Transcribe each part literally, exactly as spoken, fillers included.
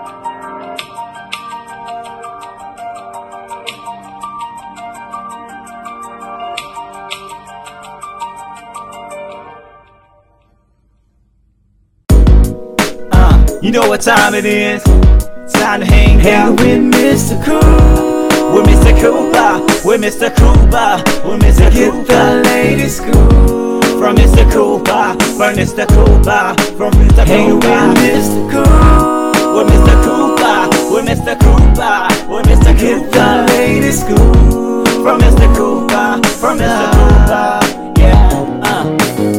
You know what time it is? It's time to hang out with Mister Cool. With Mister Cooper, with Mister Cooper, with Mister Cooper. Get the latest scoop from Mister Cooper, from Mister Cooper, from Mister Cooper. Hang with Mister Cool. With Mister Cooper, with Mister Cooper, with Mister Cooper. Get the latest scoop from Mister Cooper, from Mister Cooper. Yeah, uh.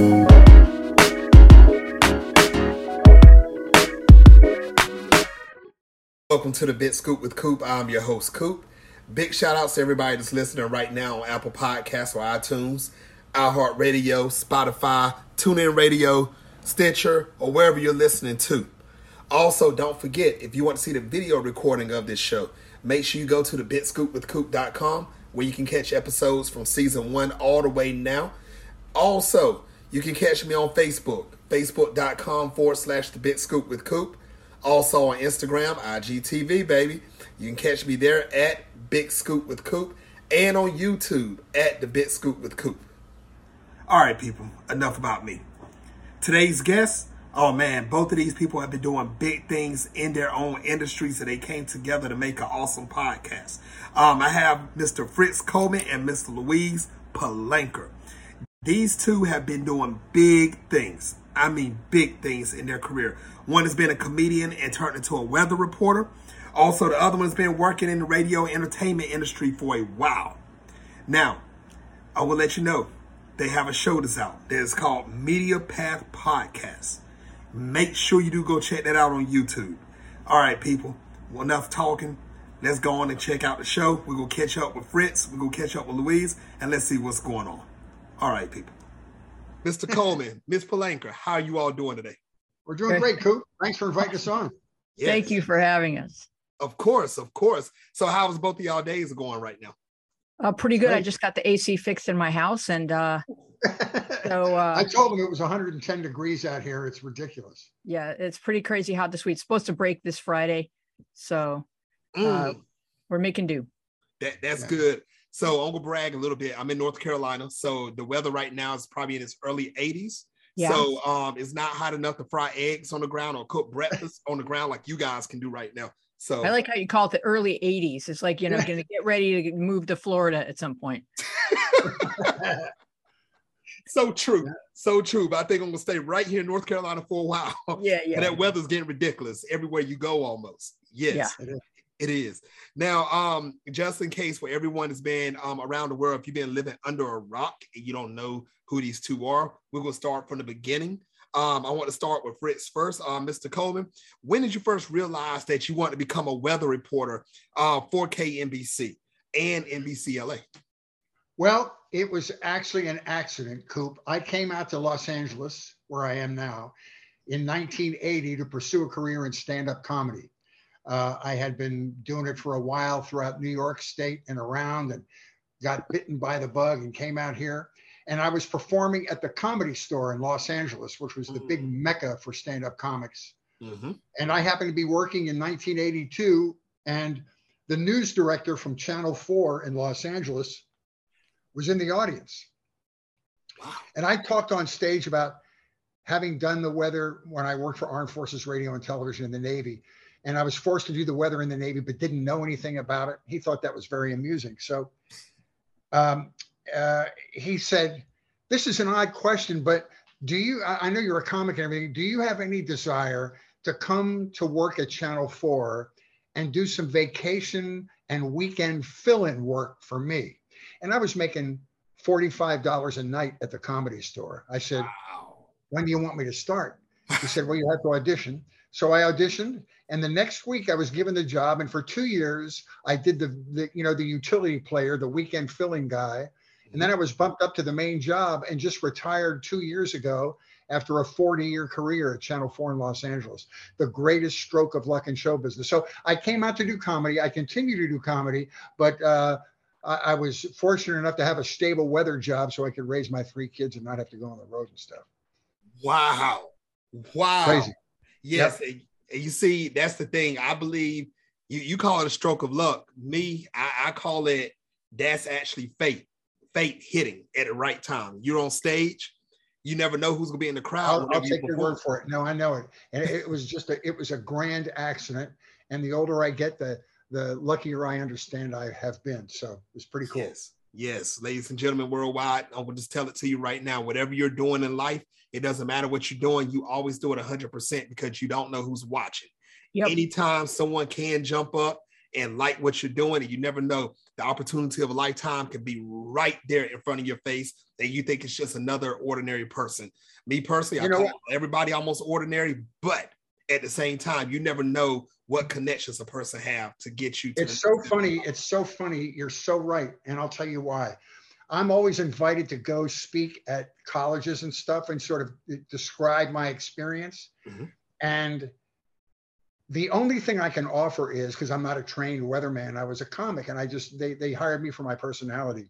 Welcome to the Big Scoop with Coop. I'm your host, Coop. Big shout outs to everybody that's listening right now on Apple Podcasts or iTunes, iHeartRadio, Spotify, TuneIn Radio, Stitcher, or wherever you're listening to. Also, don't forget, if you want to see the video recording of this show, make sure you go to the big scoop with coop dot com where you can catch episodes from season one all the way now. Also, you can catch me on Facebook, facebook.com forward slash the Big Scoop with Coop. Also on Instagram, I G T V, baby. You can catch me there at Big Scoop with Coop and on YouTube at The Big Scoop with Coop. All right, people, enough about me. Today's guests, oh man, both of these people have been doing big things in their own industries, so they came together to make an awesome podcast. Um, I have Mister Fritz Coleman and Mister Louise Palanker. These two have been doing big things. I mean, big things in their career. One has been a comedian and turned into a weather reporter. Also, the other one has been working in the radio entertainment industry for a while. Now, I will let you know, they have a show that's out that is called Media Path Podcast. Make sure you do go check that out on YouTube. All right, people, well, enough talking. Let's go on and check out the show. We're going to catch up with Fritz. We're going to catch up with Louise, and let's see what's going on. All right, people. Mister Coleman, Miz Palanker, how are you all doing today? We're doing great, Coop. Thanks for inviting us on. Yes. Thank you for having us. Of course, of course. So how's both of y'all days going right now? Uh, pretty good. Great. I just got the A C fixed in my house. And uh, so uh, I told them it was one hundred ten degrees out here. It's ridiculous. Yeah, it's pretty crazy hot this week. It's supposed to break this Friday. So uh, mm. we're making do. That, that's yeah. good. So I'm going to brag a little bit. I'm in North Carolina. So the weather right now is probably in its early eighties. Yeah. So um, it's not hot enough to fry eggs on the ground or cook breakfast on the ground like you guys can do right now. So I like how you call it the early eighties. It's like, you know, going to get ready to move to Florida at some point. So true. So true. But I think I'm going to stay right here in North Carolina for a while. Yeah, yeah. And that weather's getting ridiculous everywhere you go almost. Yes. Yeah. It is. Now, um, just in case for everyone that's been um, around the world, if you've been living under a rock and you don't know who these two are, we're going to start from the beginning. Um, I want to start with Fritz first. Uh, Mister Coleman, when did you first realize that you wanted to become a weather reporter uh, for K N B C and N B C L A? Well, it was actually an accident, Coop. I came out to Los Angeles, where I am now, in nineteen eighty to pursue a career in stand-up comedy. Uh, I had been doing it for a while throughout New York State and around, and got bitten by the bug and came out here. And I was performing at the Comedy Store in Los Angeles, which was the mm-hmm. big mecca for stand-up comics. Mm-hmm. And I happened to be working in nineteen eighty-two, and the news director from Channel four in Los Angeles was in the audience. Wow. And I talked on stage about having done the weather when I worked for Armed Forces Radio and Television in the Navy. And I was forced to do the weather in the Navy, but didn't know anything about it. He thought that was very amusing. So um, uh, he said, this is an odd question, but do you, I know you're a comic and everything, do you have any desire to come to work at Channel four and do some vacation and weekend fill-in work for me? And I was making forty-five dollars a night at the Comedy Store. I said, wow. When do you want me to start? He said, well, you have to audition. So I auditioned, and the next week I was given the job. And for two years, I did the, the you know, the utility player, the weekend filling guy. And then I was bumped up to the main job and just retired two years ago after a forty year career at Channel four in Los Angeles, the greatest stroke of luck in show business. So I came out to do comedy. I continue to do comedy, but uh, I, I was fortunate enough to have a stable weather job so I could raise my three kids and not have to go on the road and stuff. Wow. Wow. Crazy. Yes. Yep. And you see, that's the thing. I believe you, you call it a stroke of luck. Me, I, I call it, that's actually fate. Fate hitting at the right time. You're on stage. You never know who's gonna be in the crowd. I'll, I'll take your word for it. No, I know it. And it, it was just a, it was a grand accident. And the older I get, the the luckier I understand I have been. So it was pretty cool. Yes, yes, ladies and gentlemen worldwide, I will just tell it to you right now. Whatever you're doing in life, it doesn't matter what you're doing. You always do it one hundred percent because you don't know who's watching. Yep. Anytime someone can jump up and like what you're doing, and you never know, the opportunity of a lifetime can be right there in front of your face, and you think it's just another ordinary person. Me personally, you I call everybody almost ordinary, but at the same time, you never know what connections a person have to get you to. It's so funny. It's so funny. You're so right. And I'll tell you why. I'm always invited to go speak at colleges and stuff and sort of describe my experience. Mm-hmm. And the only thing I can offer is, because I'm not a trained weatherman, I was a comic, and I just, they, they hired me for my personality.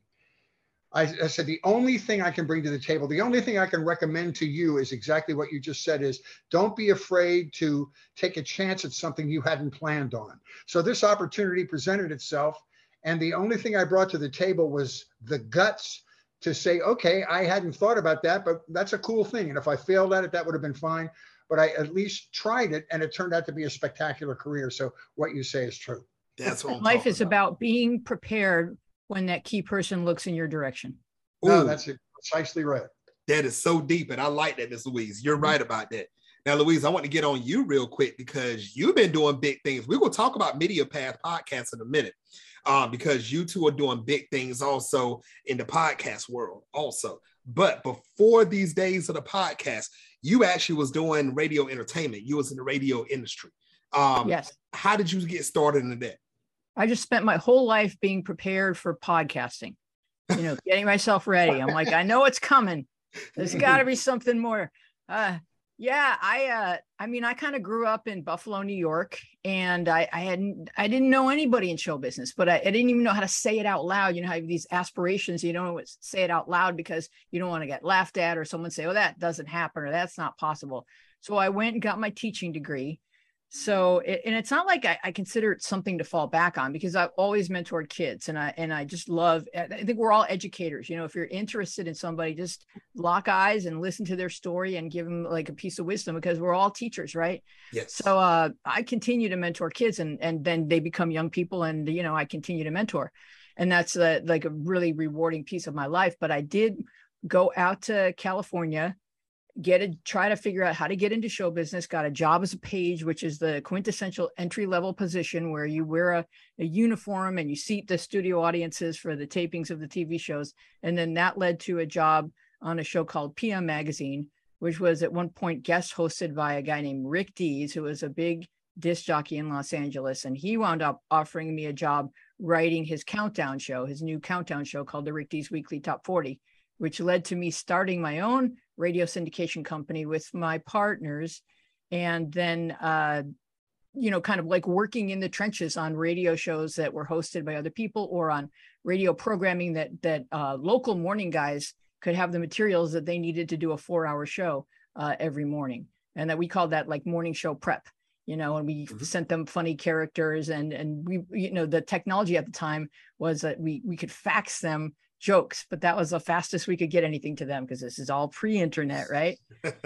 I, I said, the only thing I can bring to the table, the only thing I can recommend to you is exactly what you just said, is don't be afraid to take a chance at something you hadn't planned on. So this opportunity presented itself, and the only thing I brought to the table was the guts to say, okay, I hadn't thought about that, but that's a cool thing. And if I failed at it, that would have been fine. But I at least tried it, and it turned out to be a spectacular career. So what you say is true. That's what I'm life is about. about being prepared when that key person looks in your direction. No, that's precisely right. That is so deep, and I like that, Miss Louise. You're right about that. Now, Louise, I want to get on you real quick because you've been doing big things. We're going to talk about Media Path Podcast in a minute, um, because you two are doing big things also in the podcast world also. But before these days of the podcast, you actually was doing radio entertainment. You was in the radio industry. Um, yes. How did you get started in that? I just spent my whole life being prepared for podcasting, you know, getting myself ready. I'm like, I know it's coming. There's got to be something more. Uh, yeah, I, uh, I mean, I kind of grew up in Buffalo, New York, and I, I hadn't, I didn't know anybody in show business, but I, I didn't even know how to say it out loud. You know, how you have these aspirations, you don't want to say it out loud because you don't want to get laughed at, or someone say, oh, that doesn't happen, or that's not possible. So I went and got my teaching degree. So, it, and it's not like I, I consider it something to fall back on, because I've always mentored kids, and I, and I just love, I think we're all educators. You know, if you're interested in somebody, just lock eyes and listen to their story and give them like a piece of wisdom, because we're all teachers, right? Yes. So uh, I continue to mentor kids, and, and then they become young people, and, you know, I continue to mentor, and that's a, like a really rewarding piece of my life. But I did go out to California, get it, try to figure out how to get into show business, got a job as a page, which is the quintessential entry-level position where you wear a, a uniform and you seat the studio audiences for the tapings of the T V shows. And then that led to a job on a show called P M Magazine, which was at one point guest hosted by a guy named Rick Dees, who was a big disc jockey in Los Angeles. And he wound up offering me a job writing his countdown show, his new countdown show called the Rick Dees Weekly Top forty, which led to me starting my own radio syndication company with my partners. And then, uh, you know, kind of like working in the trenches on radio shows that were hosted by other people, or on radio programming that, that uh, local morning guys could have the materials that they needed to do a four hour show uh, every morning. And that we called that like morning show prep, you know, and we mm-hmm. sent them funny characters, and, and we, you know, the technology at the time was that we, we could fax them jokes, but that was the fastest we could get anything to them, because this is all pre-internet, right?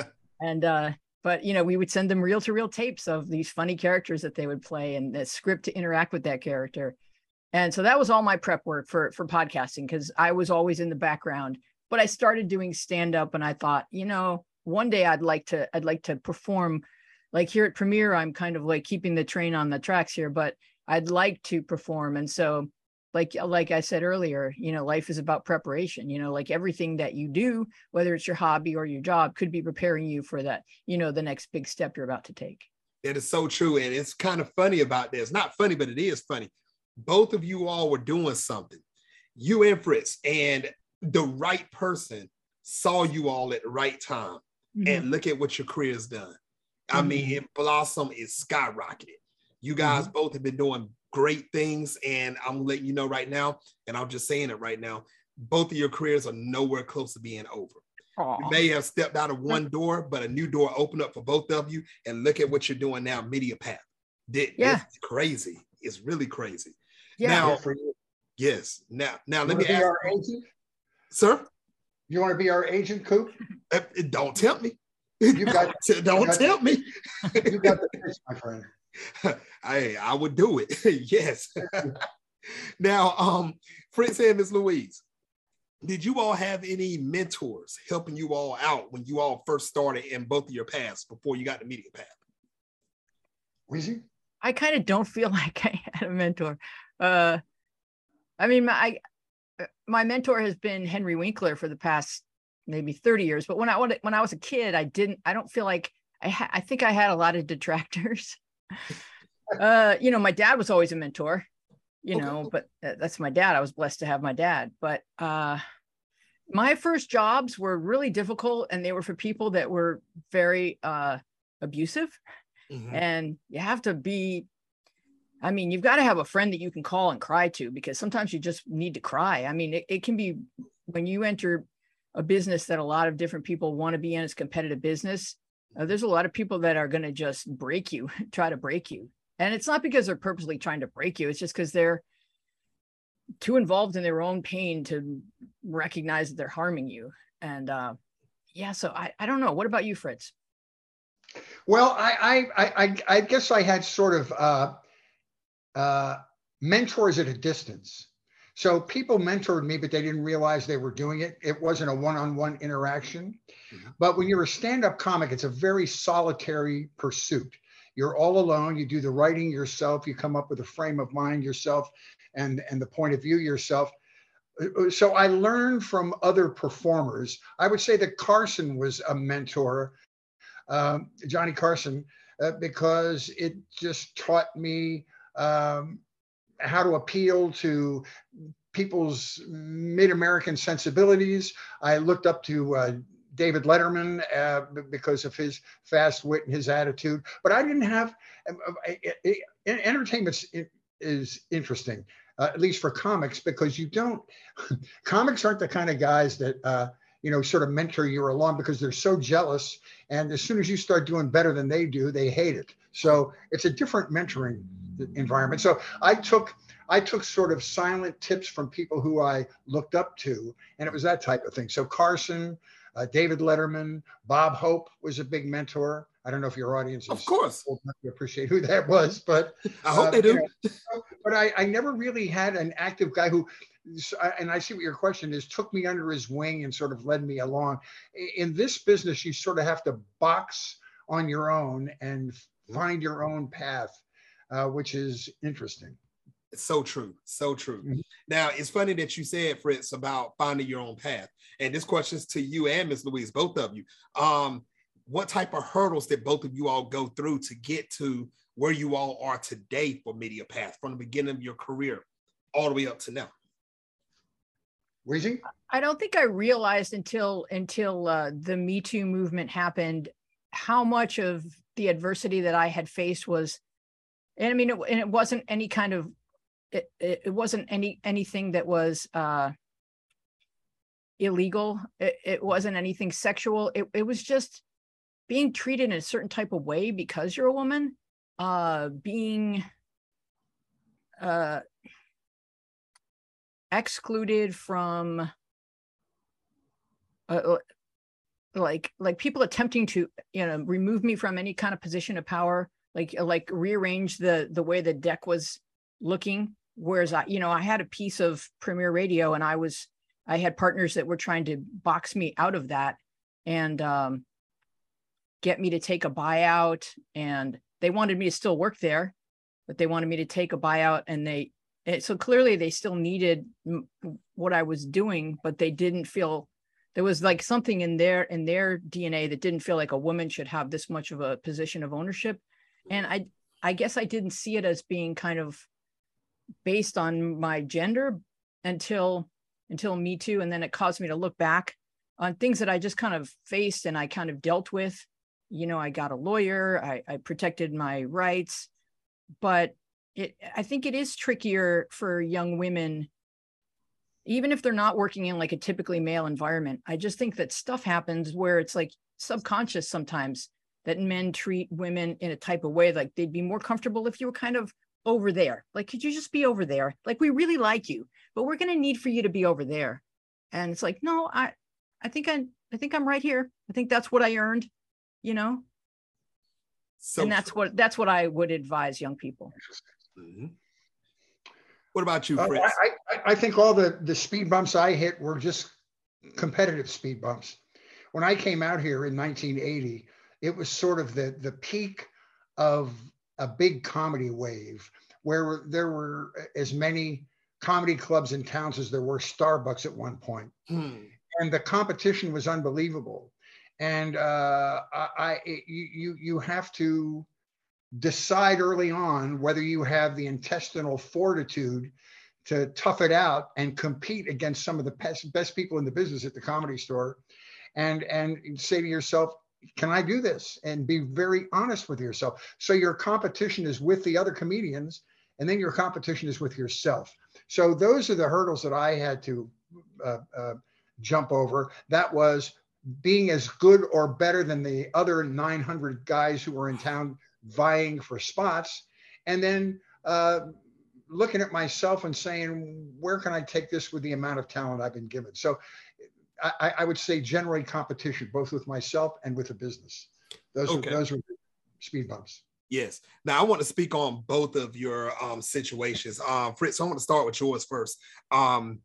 and uh but you know, we would send them reel-to-reel tapes of these funny characters that they would play, and the script to interact with that character. And so that was all my prep work for for podcasting, because I was always in the background. But I started doing stand-up, and I thought, you know, one day I'd like to I'd like to perform. Like here at Premiere, I'm kind of like keeping the train on the tracks here, but I'd like to perform. And so Like, like I said earlier, you know, life is about preparation, you know, like everything that you do, whether it's your hobby or your job, could be preparing you for that, you know, the next big step you're about to take. That is so true. And it's kind of funny about this. Not funny, but it is funny. Both of you all were doing something, you and Fritz, and the right person saw you all at the right time. Mm-hmm. And look at what your career's done. I mm-hmm. mean, it blossomed, it skyrocketed. You guys mm-hmm. both have been doing great things, and I'm letting you know right now, and I'm just saying it right now, both of your careers are nowhere close to being over. You may have stepped out of one door, but a new door opened up for both of you. And look at what you're doing now, MediaPath. This Yeah. is crazy. It's really crazy. Yeah. Now, for you. yes. Now, now You let wanna me be ask our agent? sir. You want to be our agent, Coop? uh, Don't tempt me. You got Don't you got- tempt me. you got the pitch, my friend. I I would do it. Yes. Now, um, Fritz and Miss Louise, did you all have any mentors helping you all out when you all first started in both of your paths before you got the MediaPath? Weezy? I kind of don't feel like I had a mentor. Uh, I mean, my I, my mentor has been Henry Winkler for the past maybe thirty years. But when I when I was a kid, I didn't. I don't feel like I. Ha- I think I had a lot of detractors. uh, you know, my dad was always a mentor. You Okay. know, but that's my dad. I was blessed to have my dad. But uh, my first jobs were really difficult, and they were for people that were very uh, abusive. Mhm. And you have to be, I mean, you've got to have a friend that you can call and cry to, because sometimes you just need to cry. I mean, it, it can be when you enter a business that a lot of different people want to be in, as competitive business. Uh, there's a lot of people that are going to just break you, try to break you. And it's not because they're purposely trying to break you. It's just because they're too involved in their own pain to recognize that they're harming you. And uh, yeah, so I, I don't know. What about you, Fritz? Well, I, I, I, I guess I had sort of uh, uh, mentors at a distance. So people mentored me, but they didn't realize they were doing it. It wasn't a one-on-one interaction. Mm-hmm. But when you're a stand-up comic, it's a very solitary pursuit. You're all alone. You do the writing yourself. You come up with a frame of mind yourself and, and the point of view yourself. So I learned from other performers. I would say that Carson was a mentor, um, Johnny Carson, uh, because it just taught me um, how to appeal to people's mid-American sensibilities. I looked up to uh, David Letterman uh, because of his fast wit and his attitude, but I didn't have, uh, it, it, entertainment is interesting, uh, at least for comics, because you don't, comics aren't the kind of guys that, uh, you know, sort of mentor you along, because they're so jealous. And as soon as you start doing better than they do, they hate it. So it's a different mentoring environment. So I took, I took sort of silent tips from people who I looked up to, and it was that type of thing. So Carson, uh, David Letterman, Bob Hope was a big mentor. I don't know if your audience is of course old enough to appreciate who that was, but I hope uh, they do. You know, but I, I never really had an active guy who, and I see what your question is, took me under his wing and sort of led me along. In this business, you sort of have to box on your own and find your own path, uh, which is interesting. It's so true. So true. Mm-hmm. Now, it's funny that you said, Fritz, about finding your own path. And this question is to you and Miz Louise, both of you. Um, what type of hurdles did both of you all go through to get to where you all are today for MediaPath, from the beginning of your career all the way up to now? Weezy? I don't think I realized until until uh, the Me Too movement happened how much of the adversity that I had faced was, and I mean, it, and it wasn't any kind of, it, it, it wasn't any anything that was uh, illegal. It, it wasn't anything sexual. It, it was just being treated in a certain type of way because you're a woman, uh, being uh, excluded from uh, like like people attempting to, you know, remove me from any kind of position of power, like like rearrange the the way the deck was looking. Whereas I, you know, I had a piece of Premier Radio, and I was I had partners that were trying to box me out of that and um, get me to take a buyout, and they wanted me to still work there, but they wanted me to take a buyout, and they and so clearly they still needed what I was doing, but they didn't feel there was like something in their in their D N A that didn't feel like a woman should have this much of a position of ownership. And I I guess I didn't see it as being kind of based on my gender until until Me Too. And then it caused me to look back on things that I just kind of faced and I kind of dealt with. You know, I got a lawyer, I, I protected my rights, but it I think it is trickier for young women even if they're not working in like a typically male environment. I just think that stuff happens where it's like subconscious sometimes that men treat women in a type of way like they'd be more comfortable if you were kind of over there. Like, could you just be over there? Like, we really like you, but we're going to need for you to be over there. And it's like, no, I, I think I, I think I'm right here. I think that's what I earned, you know? So and that's true. what, that's what I would advise young people. Mm-hmm. What about you, uh, Chris? I, I, I think all the, the speed bumps I hit were just competitive speed bumps. When I came out here in nineteen eighty, it was sort of the, the peak of a big comedy wave where there were as many comedy clubs in towns as there were Starbucks at one point. Hmm. And the competition was unbelievable. And uh, I, I you, you have to decide early on whether you have the intestinal fortitude to tough it out and compete against some of the best, best people in the business at the Comedy Store, and, and say to yourself, can I do this? And be very honest with yourself. So your competition is with the other comedians, and then your competition is with yourself. So those are the hurdles that I had to uh, uh, jump over. That was being as good or better than the other nine hundred guys who were in town vying for spots. And then uh, looking at myself and saying, where can I take this with the amount of talent I've been given? So I, I would say generally competition, both with myself and with the business. Those okay. are those are speed bumps. Yes. Now I want to speak on both of your um, situations. Um, Fritz, I want to start with yours first. Um,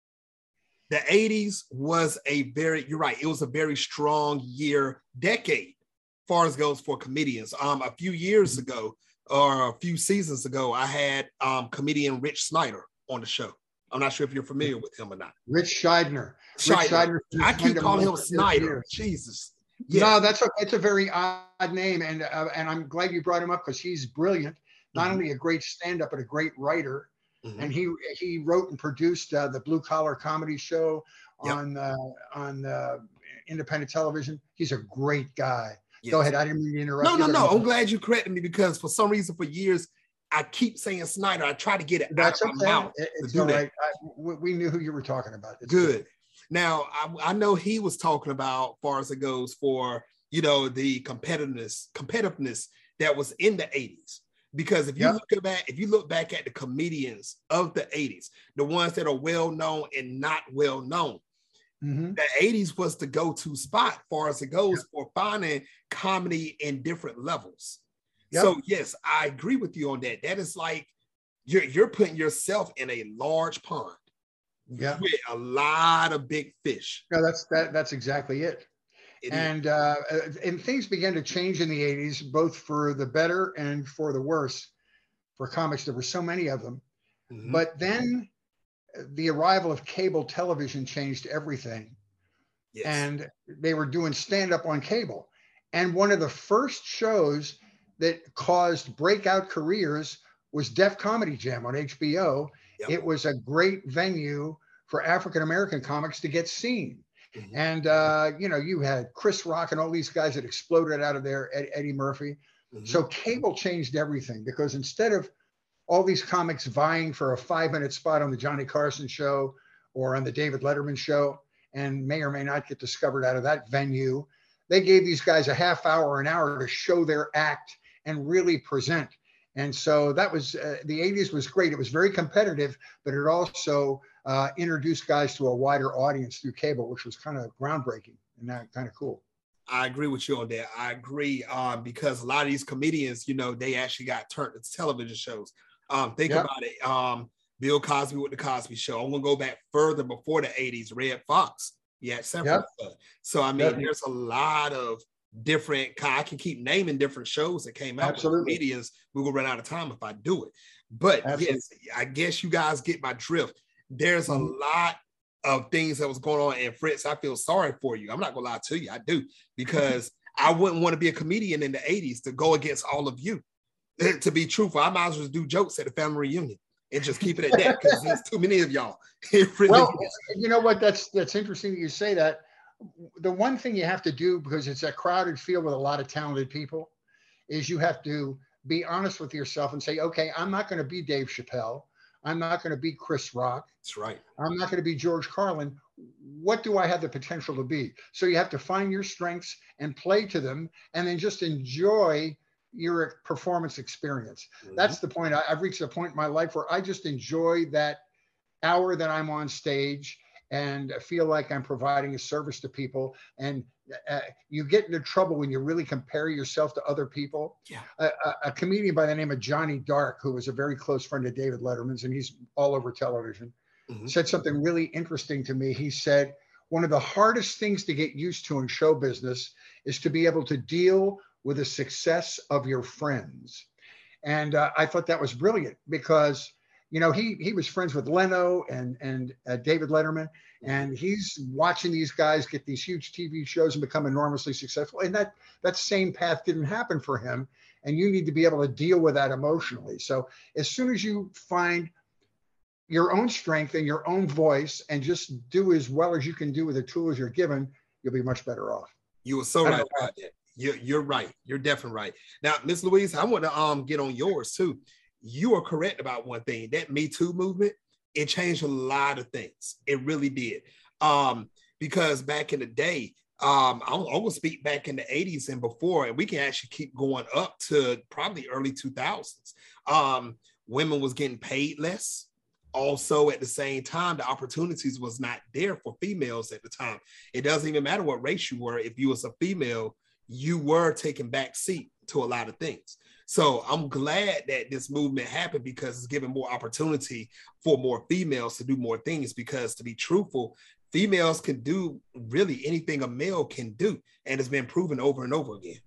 the eighties was a very, you're right, it was a very strong year, decade, as far as goes for comedians. Um, a few years ago, or a few seasons ago, I had um, comedian Rich Snyder on the show. I'm not sure if you're familiar with him or not. Rich Scheidner. Scheidner. Rich Scheidner. I keep calling him Snyder. Jesus. Yeah. No, that's a, it's a very odd name. And uh, and I'm glad you brought him up because he's brilliant. Not mm-hmm. only a great stand-up, but a great writer. Mm-hmm. And he he wrote and produced uh, the Blue Collar Comedy Show yep. on, uh, on uh, independent television. He's a great guy. Yes. Go ahead. I didn't mean to interrupt no, you. No, no, no. I'm glad you corrected me because for some reason for years, I keep saying Snyder. I try to get it That's out of okay. my mouth. It's all right. I, we knew who you were talking about. It's good. good. Now, I, I know he was talking about, as far as it goes, for, you know, the competitiveness, competitiveness that was in the eighties. Because if you yep. look back, if you look back at the comedians of the eighties, the ones that are well known and not well known, mm-hmm. the eighties was the go-to spot, as far as it goes, yep. for finding comedy in different levels. Yep. So yes, I agree with you on that. That is like you're you're putting yourself in a large pond yeah. with a lot of big fish. No, that's that that's exactly it. it and uh, and things began to change in the eighties, both for the better and for the worse for comics. There were so many of them. Mm-hmm. But then the arrival of cable television changed everything. Yes. And they were doing stand-up on cable. And one of the first shows that caused breakout careers was Def Comedy Jam on H B O. Yep. It was a great venue for African-American comics to get seen. Mm-hmm. And, uh, you know, you had Chris Rock and all these guys that exploded out of there, Ed, Eddie Murphy. Mm-hmm. So cable changed everything because instead of all these comics vying for a five-minute spot on the Johnny Carson show or on the David Letterman show, and may or may not get discovered out of that venue, they gave these guys a half hour, an hour to show their act and really present. And so that was, uh, the eighties was great. It was very competitive, but it also uh, introduced guys to a wider audience through cable, which was kind of groundbreaking and that kind of cool. I agree with you on that. I agree um, because a lot of these comedians, you know, they actually got turned to television shows. Um, think yep. about it. Um, Bill Cosby with the Cosby Show. I'm going to go back further before the eighties, Red Fox. Yeah, several. Yep. So, I mean, yep. there's a lot of different, I can keep naming different shows that came out Absolutely. with comedians. We're going to run out of time if I do it. But Absolutely. yes, I guess you guys get my drift. There's mm-hmm. a lot of things that was going on. And Fritz, I feel sorry for you. I'm not going to lie to you. I do. Because I wouldn't want to be a comedian in the eighties to go against all of you. To be truthful, I might as well do jokes at the family reunion and just keep it at that because there's too many of y'all. It really well, is. You know what? That's that's interesting that you say that. The one thing you have to do, because it's a crowded field with a lot of talented people, is you have to be honest with yourself and say, okay, I'm not going to be Dave Chappelle. I'm not going to be Chris Rock. That's right. I'm not going to be George Carlin. What do I have the potential to be? So you have to find your strengths and play to them, and then just enjoy your performance experience. Mm-hmm. That's the point. I, I've reached a point in my life where I just enjoy that hour that I'm on stage and feel like I'm providing a service to people. And uh, you get into trouble when you really compare yourself to other people. Yeah. A, a, a comedian by the name of Johnny Dark, who was a very close friend of David Letterman's, and he's all over television, mm-hmm. said something really interesting to me. He said, one of the hardest things to get used to in show business is to be able to deal with the success of your friends. And uh, I thought that was brilliant because, you know, he he was friends with Leno and, and uh, David Letterman, and he's watching these guys get these huge T V shows and become enormously successful. And that, that same path didn't happen for him. And you need to be able to deal with that emotionally. So as soon as you find your own strength and your own voice and just do as well as you can do with the tools you're given, you'll be much better off. You were so right about that. You're, you're right. You're definitely right. Now, Miss Louise, I want to um get on yours too. You are correct about one thing. That Me Too movement, it changed a lot of things. It really did. Um, because back in the day, um, I will speak back in the eighties and before, and we can actually keep going up to probably early two thousands. Um, women was getting paid less. Also, at the same time, the opportunities was not there for females at the time. It doesn't even matter what race you were. If you was a female, you were taking back seat to a lot of things. So I'm glad that this movement happened because it's giving more opportunity for more females to do more things, because to be truthful, females can do really anything a male can do. And it's been proven over and over again.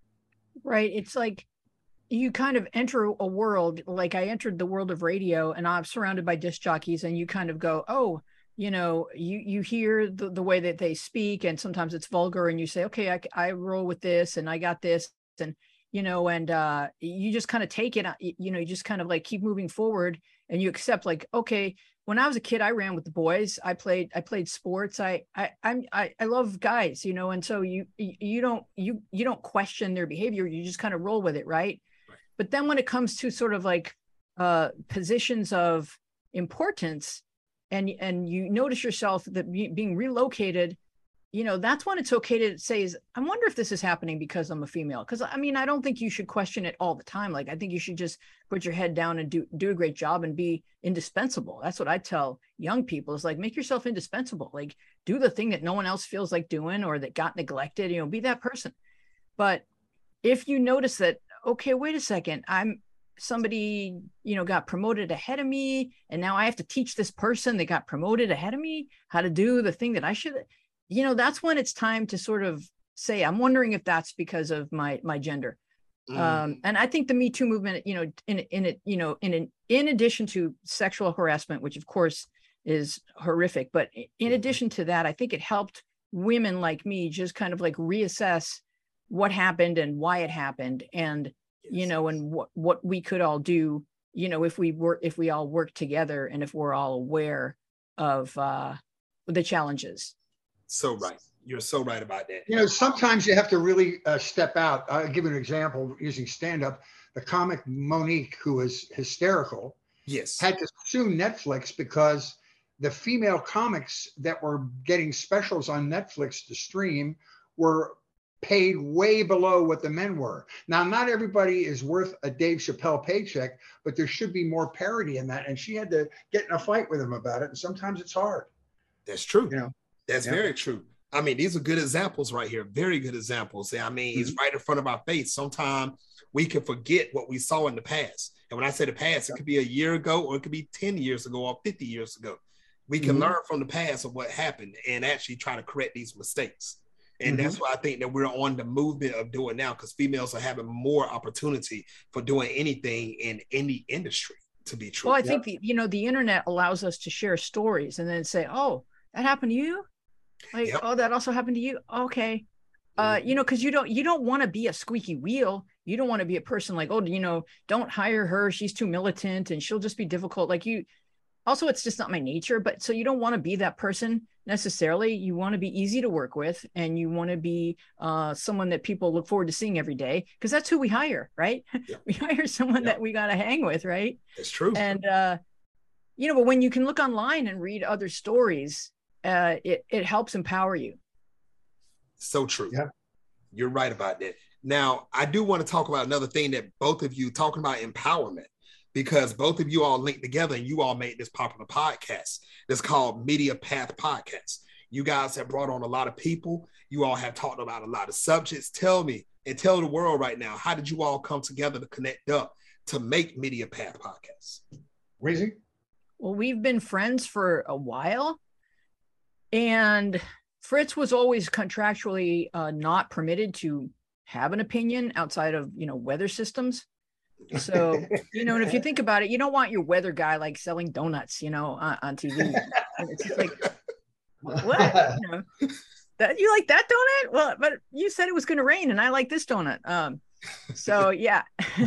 Right. It's like you kind of enter a world, like I entered the world of radio and I'm surrounded by disc jockeys, and you kind of go, oh, you know, you, you hear the, the way that they speak, and sometimes it's vulgar, and you say, okay, I, I roll with this and I got this. And, you know, and uh, you just kind of take it, you know, you just kind of like keep moving forward, and you accept like, okay, when I was a kid, I ran with the boys. I played, I played sports. I, I, I'm, I, I love guys, you know, and so you, you don't, you, you don't question their behavior. You just kind of roll with it. Right. right. But then when it comes to sort of like uh, positions of importance, and, and you notice yourself that be, being relocated, you know, that's when it's okay to say, is, I wonder if this is happening because I'm a female. Because I mean, I don't think you should question it all the time. Like, I think you should just put your head down and do, do a great job and be indispensable. That's what I tell young people, is like, make yourself indispensable. Like, do the thing that no one else feels like doing or that got neglected, you know, be that person. But if you notice that, okay, wait a second, I'm somebody, you know, got promoted ahead of me, and now I have to teach this person that got promoted ahead of me how to do the thing that I should, you know, that's when it's time to sort of say, I'm wondering if that's because of my, my gender. Mm. Um, and I think the Me Too movement, you know, in, in it, you know, in, in, in addition to sexual harassment, which of course is horrific, but in addition to that, I think it helped women like me just kind of like reassess what happened and why it happened. And, you know, and what, what we could all do, you know, if we were, if we all work together and if we're all aware of uh, the challenges. So right. You're so right about that. You know, sometimes you have to really uh, step out. I'll give you an example using stand-up. The comic Monique, who was hysterical, yes, had to sue Netflix because the female comics that were getting specials on Netflix to stream were paid way below what the men were. Now, not everybody is worth a Dave Chappelle paycheck, but there should be more parity in that. And she had to get in a fight with him about it. And sometimes it's hard. That's true. You know, that's yeah. very true. I mean, these are good examples right here. Very good examples. I mean, mm-hmm. it's right in front of our face. Sometimes we can forget what we saw in the past. And when I say the past, it could be a year ago, or it could be ten years ago or fifty years ago. We can mm-hmm. learn from the past of what happened and actually try to correct these mistakes. And mm-hmm. that's why I think that we're on the movement of doing now, because females are having more opportunity for doing anything in any industry, to be true. Well, I think, the, you know, the internet allows us to share stories and then say, oh, that happened to you? Like, yep. oh, that also happened to you? Okay. Uh, mm-hmm. You know, because you don't, you don't want to be a squeaky wheel. You don't want to be a person like, oh, you know, don't hire her. She's too militant and she'll just be difficult. Like you, also, it's just not my nature. But so you don't want to be that person necessarily. You want to be easy to work with, and you want to be uh, someone that people look forward to seeing every day, because that's who we hire, right? Yeah. We hire someone yeah. that we got to hang with, right? That's true. And uh, you know, but when you can look online and read other stories, uh, it, it helps empower you. So true. Yeah. You're right about that. Now, I do want to talk about another thing that both of you talking about empowerment, because both of you all linked together and you all made this popular podcast that's called Media Path Podcast. You guys have brought on a lot of people. You all have talked about a lot of subjects. Tell me and tell the world right now, how did you all come together to connect up to make Media Path Podcast? Weezy? Well, we've been friends for a while, and Fritz was always contractually uh, not permitted to have an opinion outside of, you know, weather systems. So, you know, and if you think about it, you don't want your weather guy like selling donuts, you know, on, on T V. And it's just like, what? You know, that you like that donut? Well, but you said it was going to rain, and I like this donut. Um, so yeah,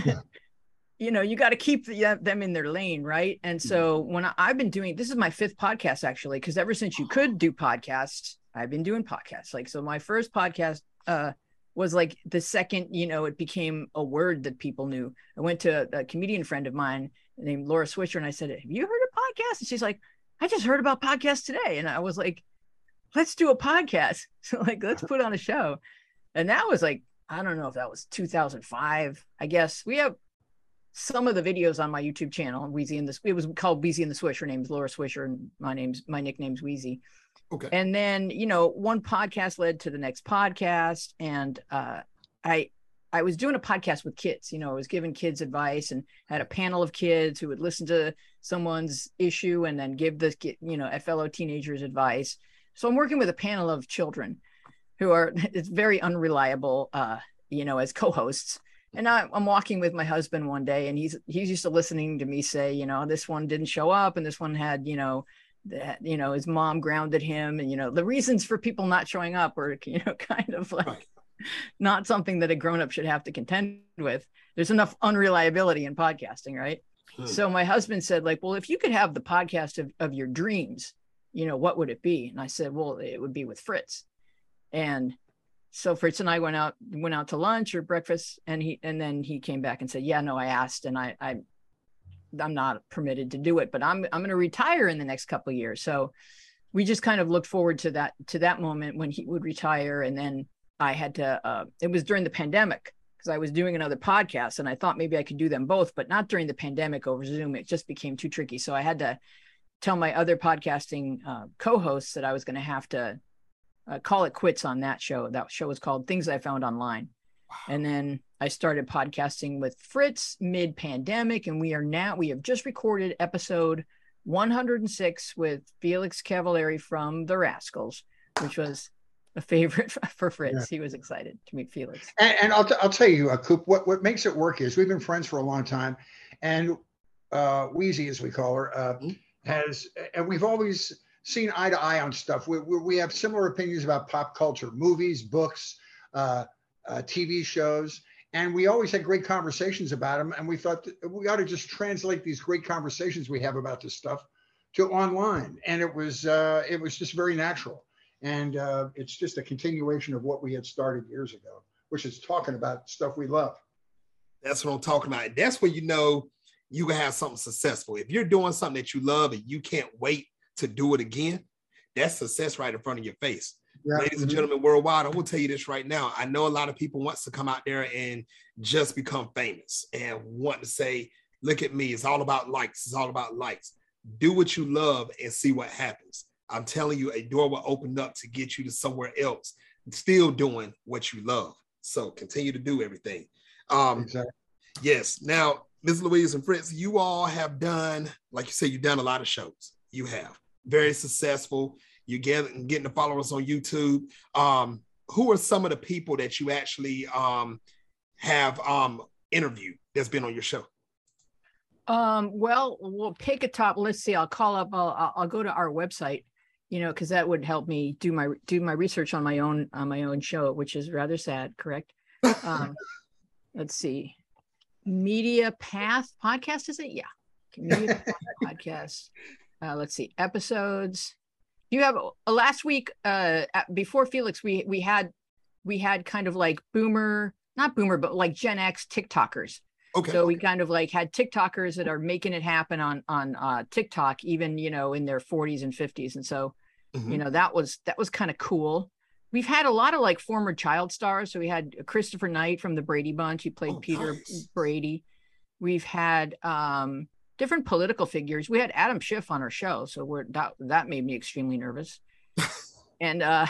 you know, you got to keep the, them in their lane, right? And so when I, I've been doing, this is my fifth podcast actually, because ever since you could do podcasts, I've been doing podcasts. Like, so my first podcast uh, was like the second, you know, it became a word that people knew. I went to a, a comedian friend of mine named Laura Swisher, and I said, have you heard of podcasts? And she's like, I just heard about podcasts today. And I was like, let's do a podcast. So like, let's put on a show. And that was like, I don't know if that was two thousand five, I guess. We have some of the videos on my YouTube channel, Wheezy and the, it was called Wheezy and the Swish. Her name's Laura Swisher, and my name's, my nickname's Wheezy. Okay. And then, you know, one podcast led to the next podcast. And uh, I, I was doing a podcast with kids, you know, I was giving kids advice and had a panel of kids who would listen to someone's issue and then give the, you know, fellow teenagers advice. So I'm working with a panel of children who are, it's very unreliable, uh, you know, as co-hosts. And I, I'm walking with my husband one day, and he's, he's used to listening to me say, you know, this one didn't show up, and this one had, you know, that, you know, his mom grounded him, and, you know, the reasons for people not showing up are, you know, kind of like right. Not something that a grown-up should have to contend with. There's enough unreliability in podcasting, right? Hmm. So my husband said, like, well, if you could have the podcast of, of your dreams, you know, what would it be? And I said, well, it would be with Fritz. And so Fritz and I went out, went out to lunch or breakfast, and he, and then he came back and said, yeah, no, I asked, and I, I, I'm not permitted to do it, but I'm, I'm going to retire in the next couple of years. So we just kind of looked forward to that, to that moment when he would retire. And then I had to, uh, it was during the pandemic, because I was doing another podcast, and I thought maybe I could do them both, but not during the pandemic over Zoom. It just became too tricky. So I had to tell my other podcasting uh, co-hosts that I was going to have to uh, call it quits on that show. That show was called Things I Found Online. Wow. And then I started podcasting with Fritz mid-pandemic, and we are now, we have just recorded episode one hundred six with Felix Cavallari from The Rascals, which was a favorite for Fritz. Yeah. He was excited to meet Felix. And, and I'll, t- I'll tell you, uh, Coop, what, what makes it work is we've been friends for a long time, and uh, Wheezy, as we call her, uh, mm-hmm. has, and we've always seen eye to eye on stuff. We, we, we have similar opinions about pop culture, movies, books, uh, uh, T V shows, and we always had great conversations about them. And we thought that we ought to just translate these great conversations we have about this stuff to online. And it was, uh, it was just very natural. And uh, it's just a continuation of what we had started years ago, which is talking about stuff we love. That's what I'm talking about. That's where you know you can have something successful. If you're doing something that you love and you can't wait to do it again, that's success right in front of your face. Yeah. Ladies mm-hmm. and gentlemen worldwide, I will tell you this right now. I know a lot of people wants to come out there and just become famous and want to say, look at me, it's all about likes, it's all about likes. Do what you love and see what happens. I'm telling you, a door will open up to get you to somewhere else, still doing what you love. So continue to do everything. Um, exactly. Yes. Now, Miz Louise and Fritz, you all have done, like you said, you've done a lot of shows. You have. Very successful. You're getting, getting the followers on YouTube. Um, who are some of the people that you actually um, have um, interviewed that's been on your show? Um, well, we'll pick a top. Let's see. I'll call up. I'll, I'll go to our website, you know, because that would help me do my do my research on my own on my own show, which is rather sad. Correct. Um, let's see. Media Path Podcast, is it? Yeah. Media Path Podcast. Uh, let's see. Episodes. You have uh, last week uh, before Felix, we we had we had kind of like boomer, not boomer, but like Gen X TikTokers. Okay. So we kind of like had TikTokers that are making it happen on on uh, TikTok, even you know in their forties and fifties, and so mm-hmm. you know that was that was kind of cool. We've had a lot of like former child stars. So we had Christopher Knight from the Brady Bunch. He played oh, Peter nice. Brady. We've had um, different political figures. We had Adam Schiff on our show, so we're that that made me extremely nervous. and uh,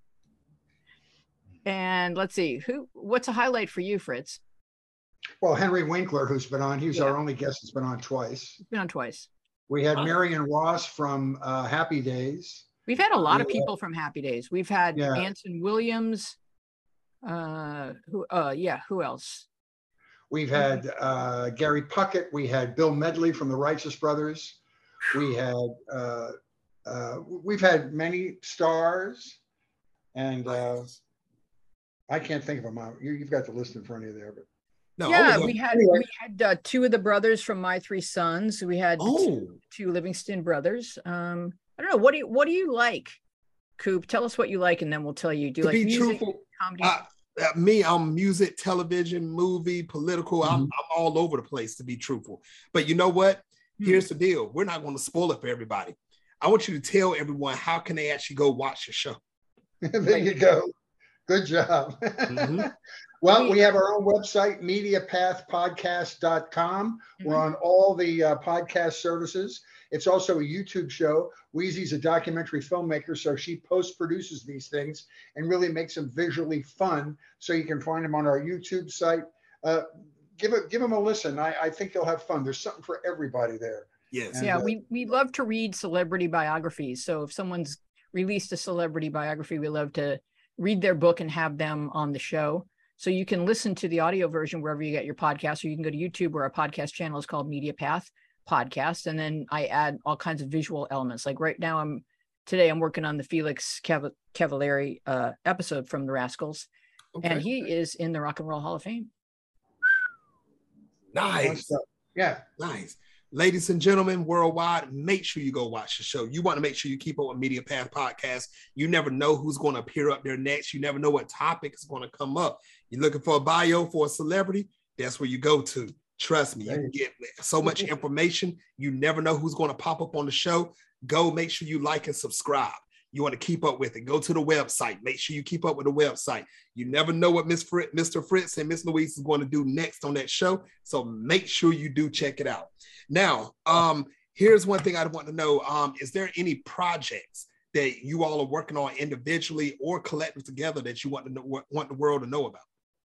and let's see who. What's a highlight for you, Fritz? Well, Henry Winkler, who's been on, he's yeah. our only guest that's been on twice. He's been on twice. We had wow. Marion Ross from uh, Happy Days. We've had a lot we of people had, from Happy Days. We've had yeah. Anson Williams. Uh, who? Uh, yeah. Who else? We've had uh, Gary Puckett. We had Bill Medley from the Righteous Brothers. We had. Uh, uh, we've had many stars, and uh, I can't think of them out. You, you've got the list in front of you there, but. No, yeah, we had anyway. we had uh, two of the brothers from My Three Sons. We had oh. two, two Livingston brothers. Um, I don't know. What do you what do you like, Coop? Tell us what you like, and then we'll tell you. Do you to like be music, truthful, comedy? Uh, uh, me, I'm music, television, movie, political. Mm-hmm. I'm, I'm all over the place. To be truthful, but you know what? Mm-hmm. Here's the deal. We're not going to spoil it for everybody. I want you to tell everyone how can they actually go watch the show. There you go. Good job. Mm-hmm. Well, we have our own website, media path podcast dot com. Mm-hmm. We're on all the uh, podcast services. It's also a YouTube show. Wheezy's a documentary filmmaker, so she post-produces these things and really makes them visually fun. So you can find them on our YouTube site. Uh, give it, give them a listen. I, I think they'll have fun. There's something for everybody there. Yes. And, yeah, uh, we we love to read celebrity biographies. So if someone's released a celebrity biography, we love to read their book and have them on the show. So you can listen to the audio version wherever you get your podcast, or you can go to YouTube where our podcast channel is called Media Path Podcast. And then I add all kinds of visual elements. Like right now, I'm today I'm working on the Felix Cav- Cavalieri uh, episode from The Rascals. Okay. And he is in the Rock and Roll Hall of Fame. Nice. Yeah. Nice. Ladies and gentlemen, worldwide, make sure you go watch the show. You want to make sure you keep up with Media Path Podcast. You never know who's going to appear up there next. You never know what topic is going to come up. You're looking for a bio for a celebrity? That's where you go to. Trust me, you can get so much information. You never know who's going to pop up on the show. Go make sure you like and subscribe. You want to keep up with it. Go to the website. Make sure you keep up with the website. You never know what Miss Fritz, Mister Fritz and Miss Louise is going to do next on that show. So make sure you do check it out. Now, um, here's one thing I want to know. Um, is there any projects that you all are working on individually or collective together that you want to know, want the world to know about?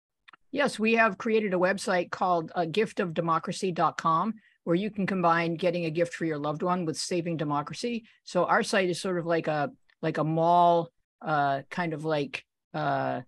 Yes, we have created a website called uh, gift of democracy dot com, where you can combine getting a gift for your loved one with saving democracy. So our site is sort of like a like a mall uh, kind of like uh,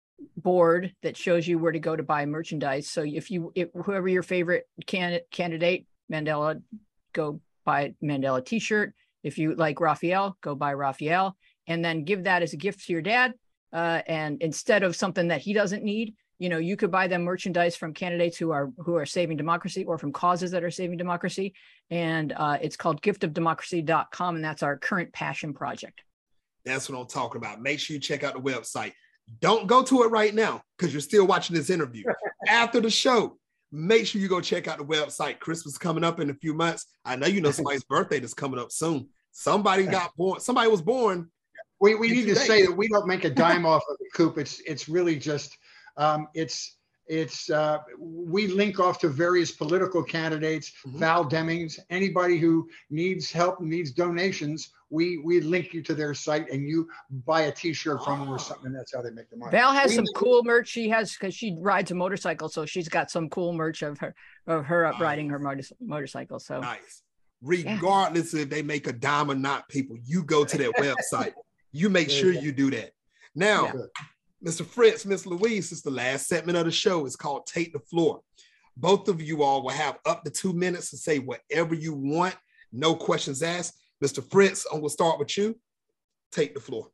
board that shows you where to go to buy merchandise. So if you, if, whoever your favorite can, candidate, Mandela, go buy Mandela t-shirt. If you like Raphael, go buy Raphael, and then give that as a gift to your dad. Uh, and instead of something that he doesn't need, you know, you could buy them merchandise from candidates who are who are saving democracy or from causes that are saving democracy. And uh, it's called gift of democracy dot com, and that's our current passion project. That's what I'm talking about. Make sure you check out the website. Don't go to it right now because you're still watching this interview. After the show, make sure you go check out the website. Christmas is coming up in a few months. I know you know somebody's birthday that's coming up soon. Somebody got born. Somebody was born. We we need to say that we don't make a dime off of the Coop. It's it's really just um, it's it's uh, we link off to various political candidates, mm-hmm. Val Demings, anybody who needs help, needs donations. We we link you to their site and you buy a t-shirt from them or something. And that's how they make the money. Val has we, some cool merch. She has, because she rides a motorcycle. So she's got some cool merch of her, of her up riding her motor, motorcycle. So nice. Regardless yeah. if they make a dime or not, people, you go to their website. You make sure you do that. Now, yeah. Mister Fritz, Miss Louise, is the last segment of the show. It's called Take the Floor. Both of you all will have up to two minutes to say whatever you want. No questions asked. Mister Fritz, I'm going to start with you. Take the floor.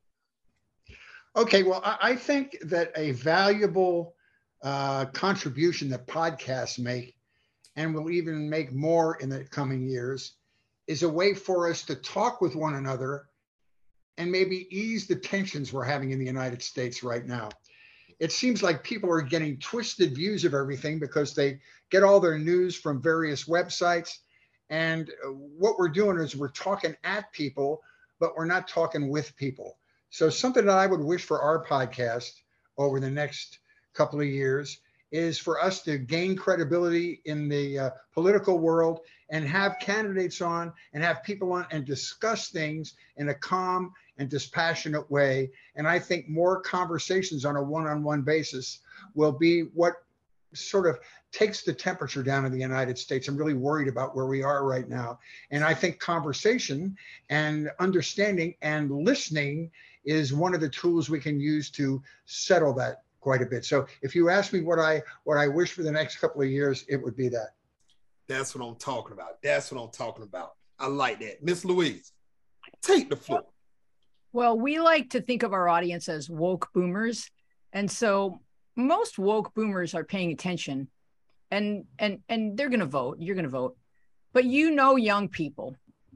Okay, well, I think that a valuable uh, contribution that podcasts make, and will even make more in the coming years, is a way for us to talk with one another and maybe ease the tensions we're having in the United States right now. it seems like people are getting twisted views of everything because they get all their news from various websites. And what we're doing is we're talking at people, but we're not talking with people. So something that I would wish for our podcast over the next couple of years is for us to gain credibility in the uh, political world and have candidates on and have people on and discuss things in a calm and dispassionate way. And I think more conversations on a one-on-one basis will be what sort of takes the temperature down in the United States. I'm really worried about where we are right now. And I think conversation and understanding and listening is one of the tools we can use to settle that quite a bit. So if you ask me what I what I wish for the next couple of years, it would be that. That's what I'm talking about. That's what I'm talking about. I like that. Miss Louise, take the floor. Well, we like to think of our audience as woke boomers. And so most woke boomers are paying attention and and and they're going to vote. You're going to vote. But you know young people.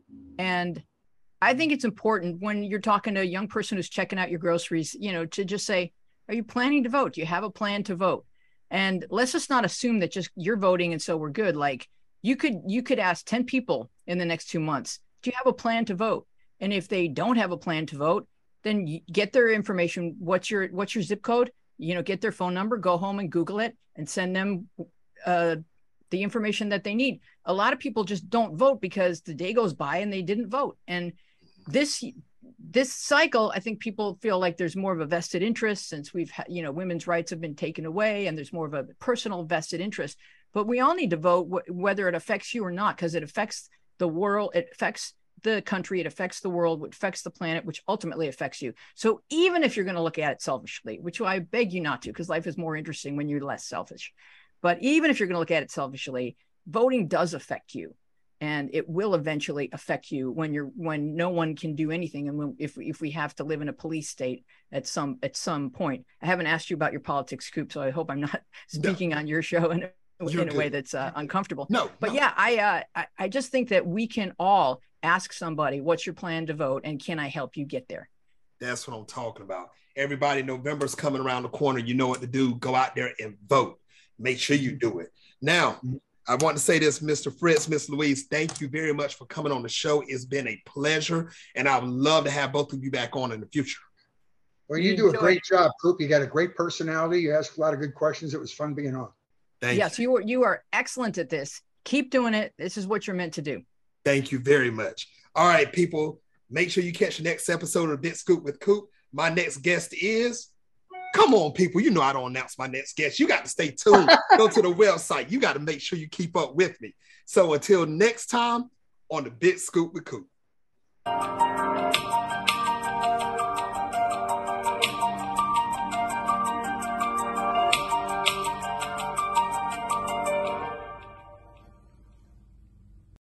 And I think it's important when you're talking to a young person who's checking out your groceries, you know, to just say, are you planning to vote? Do you have a plan to vote? And let's just not assume that just you're voting and so we're good. Like you could you could ask ten people in the next two months, do you have a plan to vote? And if they don't have a plan to vote, then you get their information. What's your what's your zip code? You know, get their phone number, go home and Google it and send them uh, the information that they need. A lot of people just don't vote because the day goes by and they didn't vote. And this this cycle, I think people feel like there's more of a vested interest since we've had, you know, women's rights have been taken away and there's more of a personal vested interest. But we all need to vote wh- whether it affects you or not, because it affects the world, it affects the country, it affects the world, it affects the planet, which ultimately affects you. So even if you're going to look at it selfishly, which I beg you not to, because life is more interesting when you're less selfish. But even if you're going to look at it selfishly, voting does affect you. And it will eventually affect you when you're when no one can do anything. And when, if if we have to live in a police state at some at some point. I haven't asked you about your politics, Coop, so I hope I'm not speaking no. on your show in, in a way that's uh, uncomfortable. No, but no. yeah, I, uh, I I just think that we can all ask somebody, what's your plan to vote, and can I help you get there? That's what I'm talking about. Everybody, November's coming around the corner. You know what to do. Go out there and vote. Make sure you do it. Now, I want to say this, Mister Fritz, Miss Louise, thank you very much for coming on the show. It's been a pleasure, and I would love to have both of you back on in the future. Well, you do a great job, Coop. You got a great personality. You ask a lot of good questions. It was fun being on. Thank yes, you. you are, you are excellent at this. Keep doing it. This is what you're meant to do. Thank you very much. All right, people, make sure you catch the next episode of Big Scoop with Coop. My next guest is... Come on, people. You know I don't announce my next guest. You got to stay tuned. Go to the website. You got to make sure you keep up with me. So until next time on the Big Scoop with Coop.